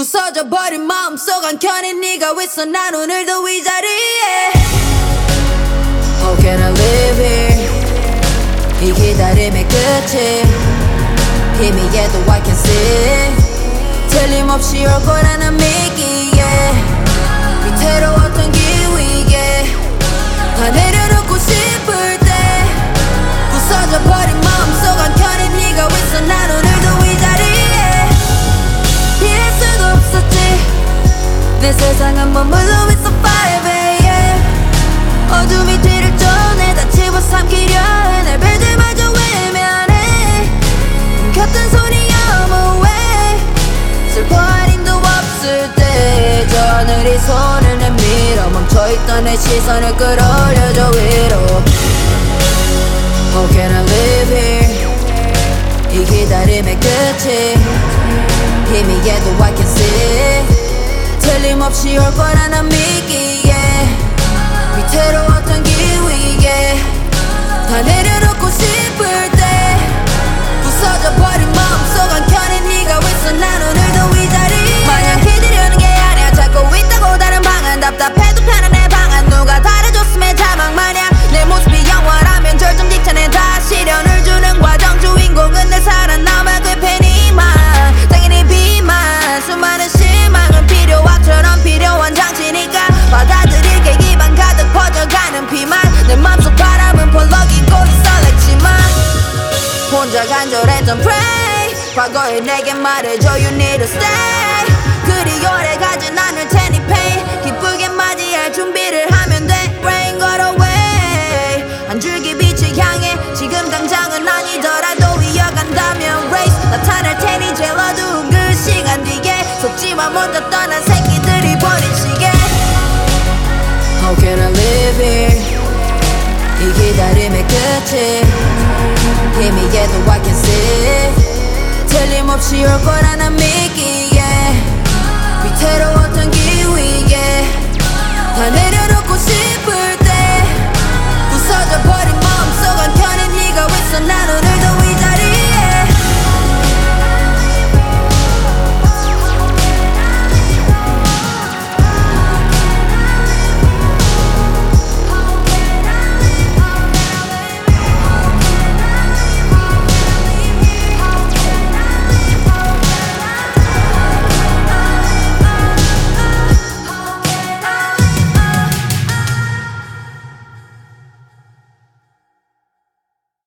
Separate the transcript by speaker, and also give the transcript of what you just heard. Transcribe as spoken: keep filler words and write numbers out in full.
Speaker 1: 부서져 버린 마음속 한켠에 네가 있어 난 오늘도 이 자리에. How can I live here? 이 기다림의 끝이 희미해도 I can see. 틀림없이 올 거라는 믿기에 위태로웠던 기위에 다 내려놓고 싶을 때 부서져 버린 마음속 한켠에 네가 있어 난 오늘도 이 자리에. 피할 수도 없었지 내 세상은 머물러 있어 five a.m. 어둠이 뒤를 쫓네 다 집어삼키려 해 날 뵐 때마저 외면해 곁든 손이 어머왜 슬퍼 할인도 없을 때 저 하늘이 손을 내밀어 멈춰있던 내 시선을 끌어올려줘 위로. How can I live here? 이 기다림의 끝이 희미해도 I can see. 틀림없이 올 거라는 믿기에 위태로웠던 기위에 다 내려놓고 싶을 때 부서져 버린 마음속 한켠에 네가 있어 난 오늘도 이 자리에. 마냥 기다리는 게 아니야 찾고 있다고 다른 방안 답답해도 편안해 방안 누가 달아줬음에 자막 마냥 내 모습이 영원하면 절정 직전에 다 시련을 주는 과정 주인공은 내 살아남아 그 팬이만 당연히 비만 수많은 실망은 필요악처럼 필요한 장치니까 받아들일게 기반 가득 퍼져가는 피만 내 맘속 바람은 펄럭이고 있어 렉지만 혼자 간절했던 pray 과거에 내게 말해줘 you need to stay. 그리 오래 가진 않을 테니 pain 기쁘게 맞이할 준비를 하면 돼 rain got away 한 줄기 빛을 향해 지금 당장은 아니더라도 이어간다면 race 나타날 테니 제일 어두운 그 시간 뒤에 속지마 먼저 떠난 새끼들이 버린 시계. How can I live here? 이 기다림의 끝이 희미해도 I can see. 틀림없이 올 거라는 믿기에 위태로웠던 기위에 다 내려놓고 싶어